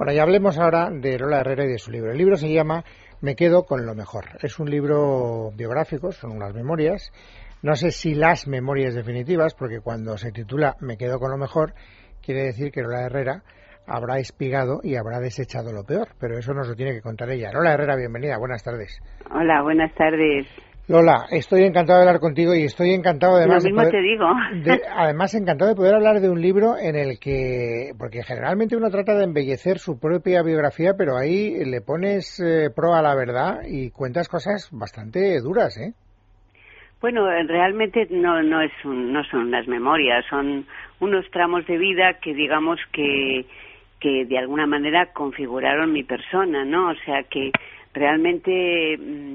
Bueno, ya hablemos ahora de Lola Herrera y de su libro. El libro se llama Me quedo con lo mejor. Es un libro biográfico, son unas memorias. No sé si las memorias definitivas, porque cuando se titula Me quedo con lo mejor, quiere decir que Lola Herrera habrá espigado y habrá desechado lo peor, pero eso nos lo tiene que contar ella. Lola Herrera, bienvenida, buenas tardes. Hola, buenas tardes. Lola, estoy encantado de hablar contigo y estoy encantado además Lo mismo te digo. Además encantado de poder hablar de un libro en el que, porque generalmente uno trata de embellecer su propia biografía, pero ahí le pones pro a la verdad y cuentas cosas bastante duras, ¿eh? Bueno, realmente no son unas memorias, son unos tramos de vida que digamos que de alguna manera configuraron mi persona, ¿no? O sea que realmente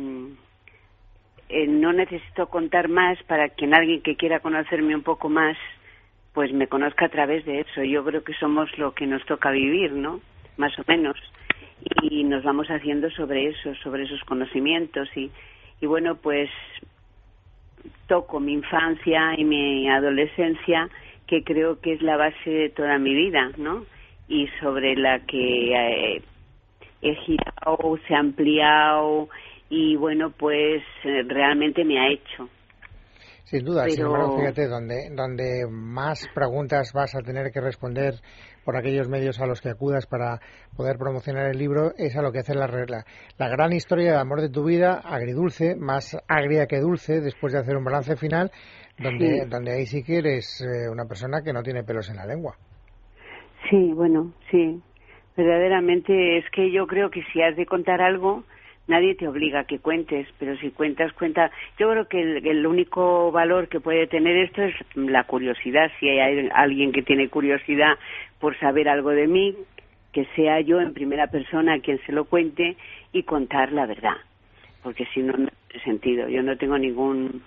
no necesito contar más para que alguien que quiera conocerme un poco más, pues me conozca a través de eso. Yo creo que somos lo que nos toca vivir, ¿no? Más o menos. Y nos vamos haciendo sobre eso, sobre esos conocimientos. Y bueno, pues toco mi infancia y mi adolescencia, que creo que es la base de toda mi vida, ¿no? Y sobre la que he girado, se ha ampliado y bueno, pues realmente me ha hecho. Sin duda, sin embargo, fíjate, donde más preguntas vas a tener que responder por aquellos medios a los que acudas para poder promocionar el libro es a lo que hace la gran historia de amor de tu vida, agridulce, más agria que dulce, después de hacer un balance final, donde ahí sí que eres una persona que no tiene pelos en la lengua. Sí, bueno, sí, verdaderamente es que yo creo que si has de contar algo, nadie te obliga a que cuentes, pero si cuentas, cuenta. Yo creo que el único valor que puede tener esto es la curiosidad. Si hay alguien que tiene curiosidad por saber algo de mí, que sea yo en primera persona quien se lo cuente y contar la verdad, porque si no, no tiene sentido. Yo no tengo ninguna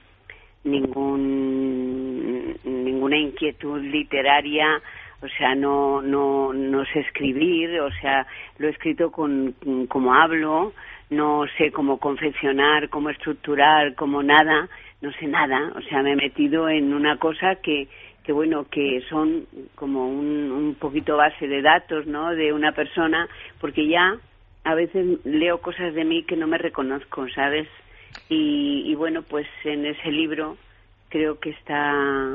inquietud literaria. O sea, no sé escribir, o sea, lo he escrito como hablo, no sé cómo confeccionar, cómo estructurar, cómo nada, no sé nada. O sea, me he metido en una cosa que bueno, que son como un poquito base de datos, ¿no?, de una persona, porque ya a veces leo cosas de mí que no me reconozco, ¿sabes? Y bueno, pues en ese libro creo que está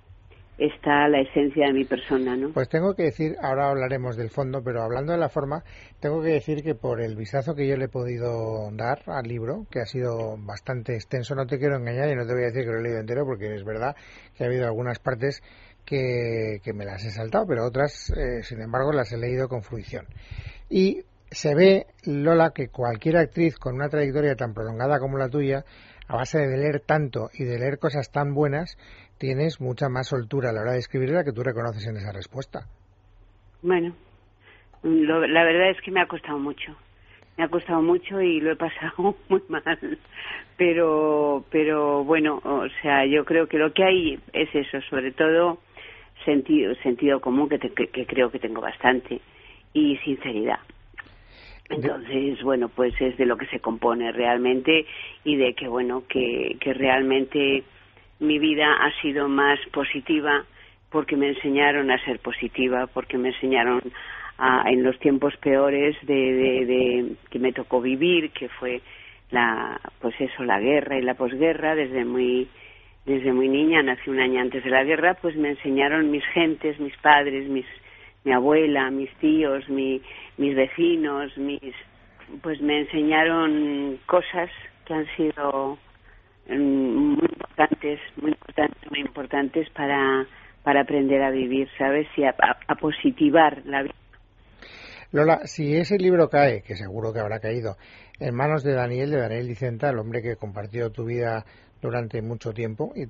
la esencia de mi persona, ¿no? Pues tengo que decir, ahora hablaremos del fondo, pero hablando de la forma, tengo que decir que por el vistazo que yo le he podido dar al libro, que ha sido bastante extenso, no te quiero engañar y no te voy a decir que lo he leído entero, porque es verdad que ha habido algunas partes que me las he saltado, pero otras, sin embargo, las he leído con fruición. Y se ve, Lola, que cualquier actriz con una trayectoria tan prolongada como la tuya, a base de leer tanto y de leer cosas tan buenas, tienes mucha más soltura a la hora de escribir la que tú reconoces en esa respuesta. Bueno, la verdad es que me ha costado mucho. Me ha costado mucho y lo he pasado muy mal. Pero bueno, o sea, yo creo que lo que hay es eso, sobre todo sentido común, que creo que tengo bastante, y sinceridad. Entonces, bueno, pues es de lo que se compone realmente y de que, bueno, que realmente mi vida ha sido más positiva porque me enseñaron a ser positiva, porque me enseñaron en los tiempos peores de que me tocó vivir, que fue la guerra y la posguerra. Desde muy niña, nací un año antes de la guerra, pues me enseñaron mis gentes, mis padres, mi abuela, mis tíos, mis vecinos, pues me enseñaron cosas que han sido muy importantes para aprender a vivir, ¿sabes? Y a positivar la vida. Lola, si ese libro cae, que seguro que habrá caído, en manos de Daniel Dicenta, el hombre que compartió tu vida durante mucho tiempo y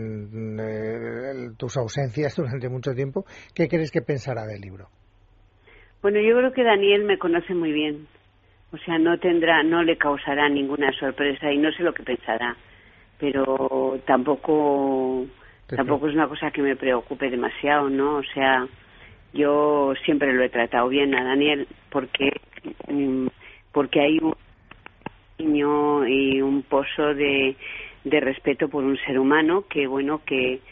también tus ausencias durante mucho tiempo, ¿qué crees que pensará del libro? Bueno, yo creo que Daniel me conoce muy bien. O sea, no le causará ninguna sorpresa y no sé lo que pensará. Pero tampoco es una cosa que me preocupe demasiado, ¿no? O sea, yo siempre lo he tratado bien a Daniel porque hay un cariño y un pozo de respeto por un ser humano que, bueno, que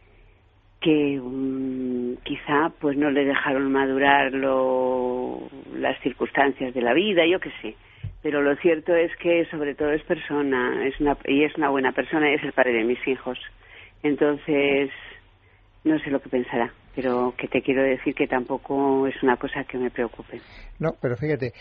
quizá pues no le dejaron madurar lo las circunstancias de la vida, yo qué sé. Pero lo cierto es que sobre todo es persona, es una buena persona y es el padre de mis hijos. Entonces, no sé lo que pensará, pero que te quiero decir que tampoco es una cosa que me preocupe. No, pero fíjate,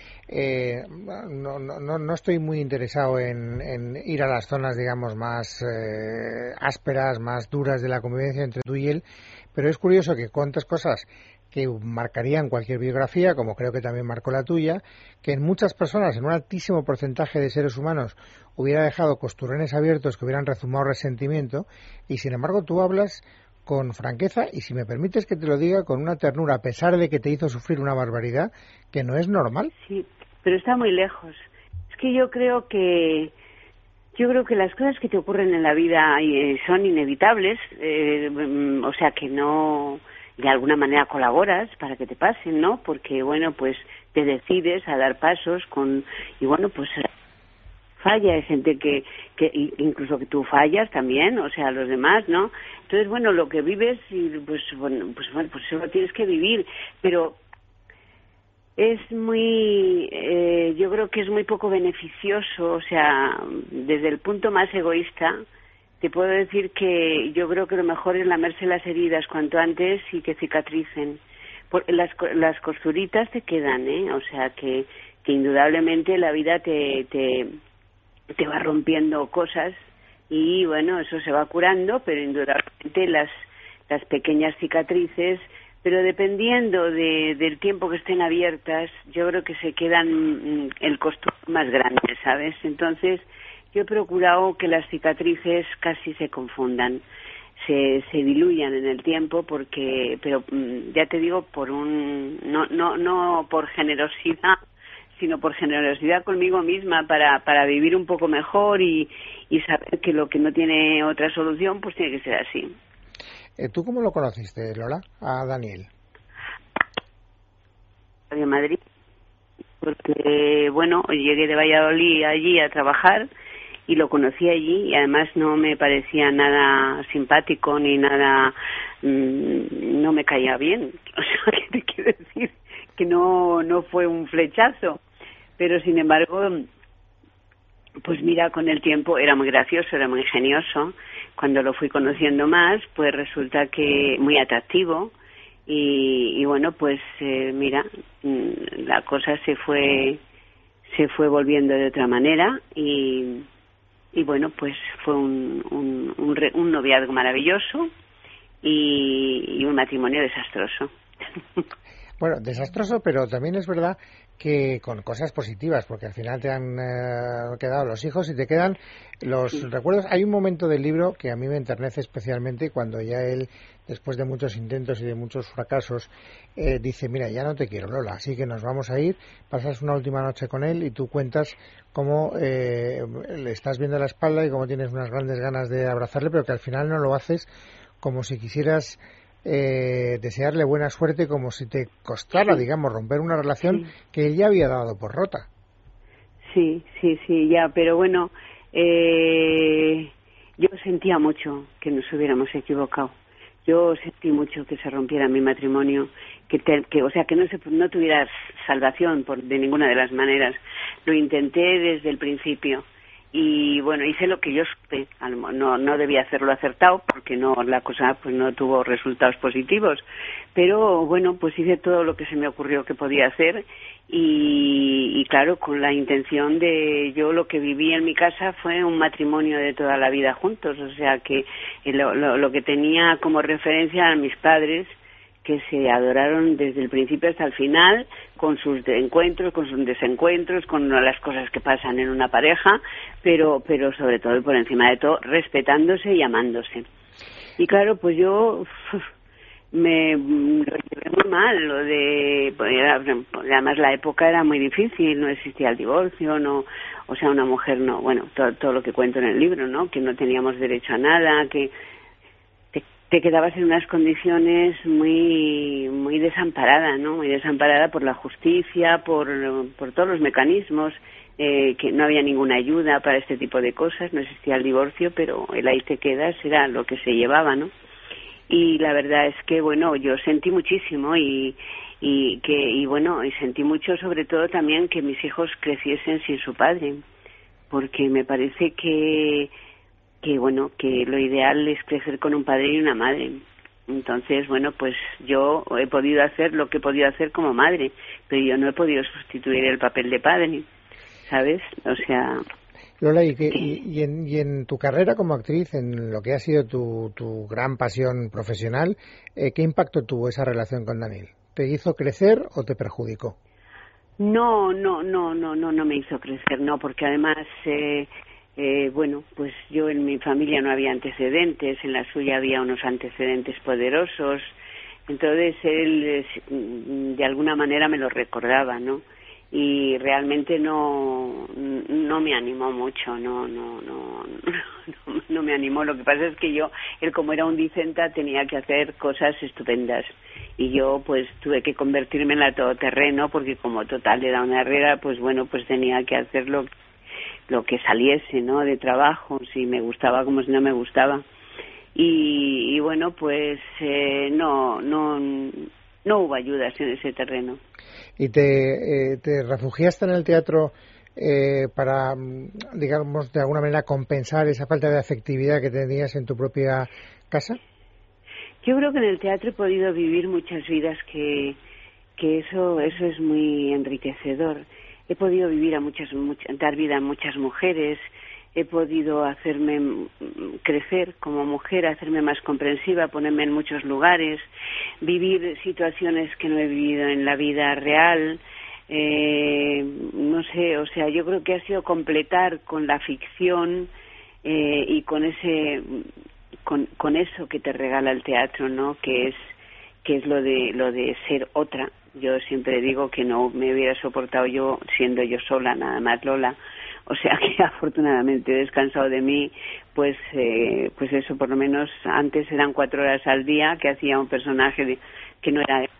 no estoy muy interesado en ir a las zonas, digamos, más ásperas, más duras de la convivencia entre tú y él, pero es curioso que cuentas cosas que marcarían cualquier biografía, como creo que también marcó la tuya, que en muchas personas, en un altísimo porcentaje de seres humanos, hubiera dejado costurones abiertos que hubieran rezumado resentimiento, y sin embargo tú hablas con franqueza y, si me permites que te lo diga, con una ternura, a pesar de que te hizo sufrir una barbaridad que no es normal. Sí, pero está muy lejos. Es que yo creo que las cosas que te ocurren en la vida son inevitables, o sea que no, de alguna manera colaboras para que te pasen, ¿no? Porque, bueno, pues te decides a dar pasos y bueno, pues falla, hay gente que incluso que tú fallas también, o sea, los demás, ¿no? Entonces, bueno, lo que vives, pues eso lo tienes que vivir, pero es muy, yo creo que es muy poco beneficioso, o sea, desde el punto más egoísta, te puedo decir que yo creo que lo mejor es lamerse las heridas cuanto antes y que cicatricen. Las costuritas te quedan, o sea, que indudablemente la vida te va rompiendo cosas y bueno, eso se va curando, pero indudablemente las pequeñas cicatrices, pero dependiendo del tiempo que estén abiertas, yo creo que se quedan el costura más grande, ¿sabes? Entonces yo he procurado que las cicatrices casi se confundan, se diluyan en el tiempo, pero ya te digo, no por generosidad, sino por generosidad conmigo misma para vivir un poco mejor y saber que lo que no tiene otra solución pues tiene que ser así. ¿Tú cómo lo conociste, Lola, a Daniel? De Madrid, porque bueno, llegué de Valladolid allí a trabajar y lo conocí allí y además no me parecía nada simpático ni nada, no me caía bien, o sea, ¿qué te quiero decir? Que no fue un flechazo. Pero sin embargo, pues mira, con el tiempo era muy gracioso, era muy ingenioso. Cuando lo fui conociendo más, pues resulta que muy atractivo. Y bueno, pues mira, la cosa se fue volviendo de otra manera y bueno, pues fue un noviazgo maravilloso y un matrimonio desastroso. Bueno, desastroso, pero también es verdad que con cosas positivas, porque al final te han quedado los hijos y te quedan los recuerdos. Hay un momento del libro que a mí me enternece especialmente cuando ya él, después de muchos intentos y de muchos fracasos, dice, mira, ya no te quiero, Lola, así que nos vamos a ir, pasas una última noche con él y tú cuentas cómo le estás viendo la espalda y cómo tienes unas grandes ganas de abrazarle, pero que al final no lo haces, como si quisieras desearle buena suerte, como si te costara, digamos, romper una relación que él ya había dado por rota. Sí, ya, pero bueno, yo sentía mucho que nos hubiéramos equivocado. Yo sentí mucho que se rompiera mi matrimonio, o sea, que no tuviera salvación de ninguna de las maneras. Lo intenté desde el principio. Y bueno, hice lo que yo supe, no debía hacerlo acertado porque la cosa pues no tuvo resultados positivos, pero bueno, pues hice todo lo que se me ocurrió que podía hacer y claro, con la intención yo lo que viví en mi casa fue un matrimonio de toda la vida juntos, o sea que lo que tenía como referencia a mis padres, que se adoraron desde el principio hasta el final, con sus encuentros, con sus desencuentros, con las cosas que pasan en una pareja, pero sobre todo y por encima de todo, respetándose y amándose. Y claro, pues yo me lo llevé muy mal, además la época era muy difícil, no existía el divorcio, o sea, una mujer todo lo que cuento en el libro, ¿no? Que no teníamos derecho a nada, que te quedabas en unas condiciones muy desamparada, ¿no? Muy desamparada por la justicia, por todos los mecanismos, que no había ninguna ayuda para este tipo de cosas, no existía el divorcio, pero el ahí te quedas era lo que se llevaba, ¿no? Y la verdad es que, bueno, yo sentí muchísimo y y bueno, y sentí mucho sobre todo también que mis hijos creciesen sin su padre, porque me parece que bueno, que lo ideal es crecer con un padre y una madre. Entonces, bueno, pues yo he podido hacer lo que he podido hacer como madre, pero yo no he podido sustituir el papel de padre, ¿sabes? O sea... Lola, y en tu carrera como actriz, en lo que ha sido tu gran pasión profesional, ¿qué impacto tuvo esa relación con Daniel? ¿Te hizo crecer o te perjudicó? No me hizo crecer, no, porque además, bueno, pues yo en mi familia no había antecedentes, en la suya había unos antecedentes poderosos, entonces él de alguna manera me lo recordaba, ¿no? Y realmente no me animó mucho, no me animó. Lo que pasa es que él como era un dicenta tenía que hacer cosas estupendas y yo pues tuve que convertirme en la todoterreno porque como total era una herrera, pues bueno, pues tenía que hacer lo que saliese, ¿no? De trabajo, si me gustaba como si no me gustaba. Y bueno, pues no hubo ayudas en ese terreno. ¿Y te refugiaste en el teatro para, digamos, de alguna manera compensar esa falta de afectividad que tenías en tu propia casa? Yo creo que en el teatro he podido vivir muchas vidas que eso es muy enriquecedor. He podido vivir dar vida a muchas mujeres, he podido hacerme crecer como mujer, hacerme más comprensiva, ponerme en muchos lugares, vivir situaciones que no he vivido en la vida real. No sé, o sea, yo creo que ha sido completar con la ficción y con eso que te regala el teatro, ¿no? Que es lo de ser otra. Yo siempre digo que no me hubiera soportado yo siendo yo sola, nada más Lola. O sea que afortunadamente he descansado de mí, pues eso, por lo menos antes eran 4 horas al día que hacía un personaje que no era...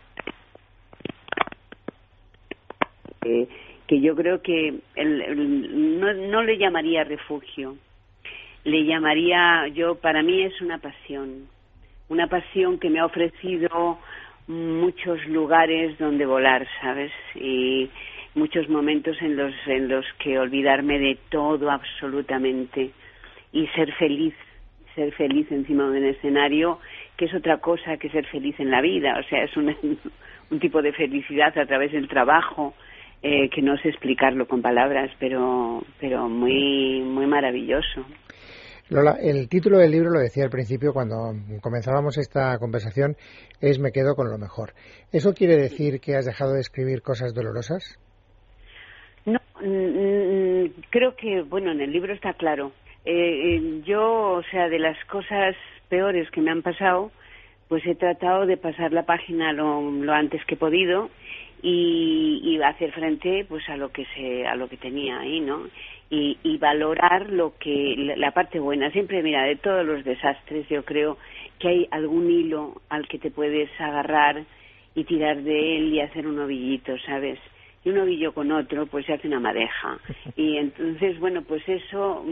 que yo creo que no le llamaría refugio, le llamaría, para mí es una pasión que me ha ofrecido muchos lugares donde volar, ¿sabes? Y muchos momentos en los que olvidarme de todo absolutamente y ser feliz encima de un escenario, que es otra cosa que ser feliz en la vida. O sea, es un tipo de felicidad a través del trabajo que no sé explicarlo con palabras, pero muy muy maravilloso. Lola, el título del libro, lo decía al principio cuando comenzábamos esta conversación, es Me quedo con lo mejor. ¿Eso quiere decir que has dejado de escribir cosas dolorosas? No, creo que, bueno, en el libro está claro. Yo, o sea, de las cosas peores que me han pasado, pues he tratado de pasar la página lo antes que he podido y hacer frente pues a lo que tenía ahí, ¿no? Y valorar la parte buena. Siempre, mira, de todos los desastres yo creo que hay algún hilo al que te puedes agarrar y tirar de él y hacer un ovillito, ¿sabes? Y un ovillo con otro pues se hace una madeja. Y entonces, bueno, pues eso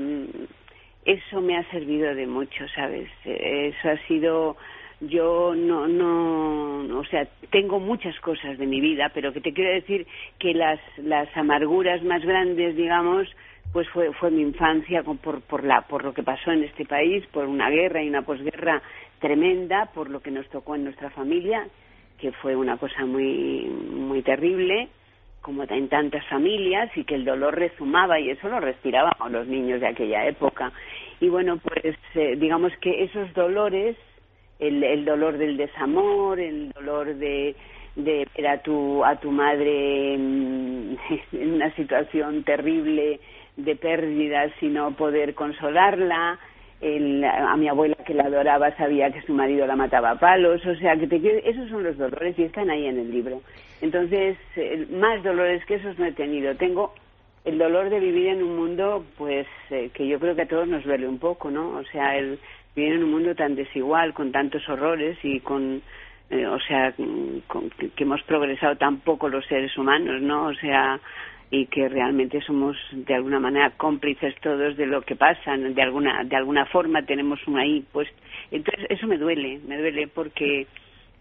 me ha servido de mucho, ¿sabes? Eso ha sido... Yo o sea, tengo muchas cosas de mi vida, pero que te quiero decir que las amarguras más grandes, digamos, pues fue mi infancia por lo que pasó en este país, por una guerra y una posguerra tremenda, por lo que nos tocó en nuestra familia, que fue una cosa muy muy terrible, como en tantas familias, y que el dolor rezumaba y eso lo respiraban los niños de aquella época. Y bueno, pues digamos que esos dolores, el dolor del desamor, el dolor de ver a tu madre en una situación terrible de pérdidas y no poder consolarla, a mi abuela que la adoraba sabía que su marido la mataba a palos, o sea, esos son los dolores y están ahí en el libro. Entonces, más dolores que esos no he tenido. Tengo el dolor de vivir en un mundo, pues, que yo creo que a todos nos duele un poco, ¿no? O sea, vivir en un mundo tan desigual, con tantos horrores y que hemos progresado tan poco los seres humanos, ¿no? O sea, y que realmente somos de alguna manera cómplices todos de lo que pasa, de alguna forma tenemos uno ahí, pues, entonces eso me duele porque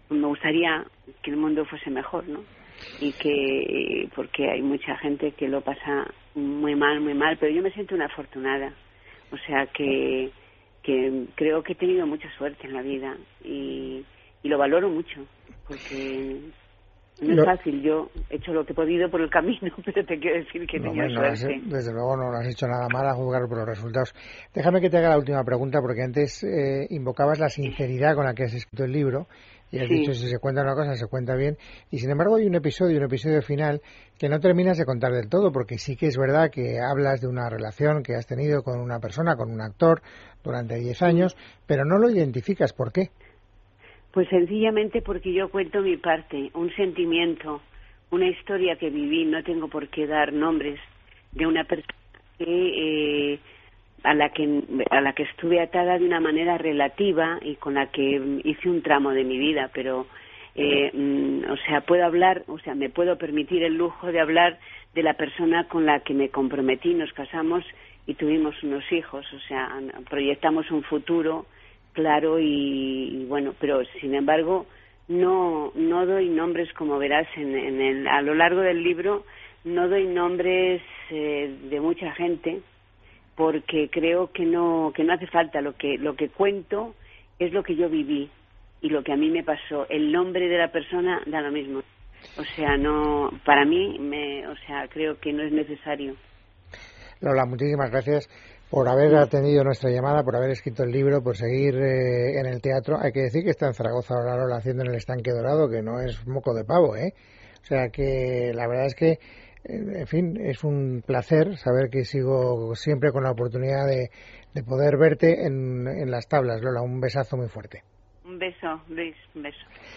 me gustaría que el mundo fuese mejor, ¿no? Y que, porque hay mucha gente que lo pasa muy mal, pero yo me siento una afortunada. O sea que creo que he tenido mucha suerte en la vida y lo valoro mucho, porque no es fácil. Yo he hecho lo que he podido por el camino, pero te quiero decir que he tenido suerte. Desde luego no has hecho nada mal a juzgar por los resultados. Déjame que te haga la última pregunta, porque antes invocabas la sinceridad con la que has escrito el libro y has dicho, si se cuenta una cosa, se cuenta bien. Y sin embargo hay un episodio final que no terminas de contar del todo, porque sí que es verdad que hablas de una relación que has tenido con una persona, con un actor, durante 10 años, pero no lo identificas. ¿Por qué? Pues sencillamente porque yo cuento mi parte, un sentimiento, una historia que viví. No tengo por qué dar nombres de una persona que, a la que estuve atada de una manera relativa y con la que hice un tramo de mi vida, pero o sea, me puedo permitir el lujo de hablar de la persona con la que me comprometí, nos casamos y tuvimos unos hijos. O sea, proyectamos un futuro claro y bueno, pero sin embargo no doy nombres, como verás a lo largo del libro. No doy nombres de mucha gente, porque creo que no hace falta. Lo que cuento es lo que yo viví y lo que a mí me pasó. El nombre de la persona da lo mismo. O sea, no, para mí, creo que no es necesario. Lola, muchísimas gracias por haber atendido nuestra llamada, por haber escrito el libro, por seguir en el teatro. Hay que decir que está en Zaragoza ahora Lola haciendo en el Estanque Dorado, que no es moco de pavo, ¿eh? O sea que la verdad es que, en fin, es un placer saber que sigo siempre con la oportunidad de poder verte en las tablas. Lola, un besazo muy fuerte. Un beso, Luis, un beso.